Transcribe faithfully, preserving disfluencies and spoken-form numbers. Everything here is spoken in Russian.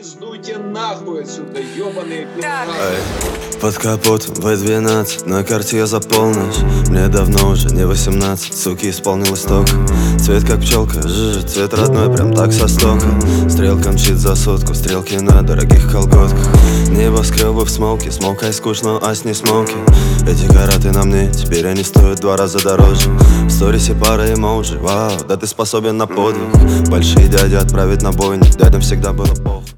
пиздуйте нахуй отсюда, ёбаные пидорасы. Эй, под капотом вэ двенадцать, на карте я за полночь. Мне давно уже не восемнадцать, суки, исполнилось только. Цвет как пчелка, жжж, цвет родной, прям так со стока. Стрелка мчит за сотку, стрелки на дорогих колготках. Небоскребы в смоке, смолкай скучно, а с не смоки. Эти караты на мне, теперь они стоят два раза дороже. В сторисе пара эмоджи, вау, да ты способен на подвиг. Большие дяди отправить на бойню, дядям всегда было похуй.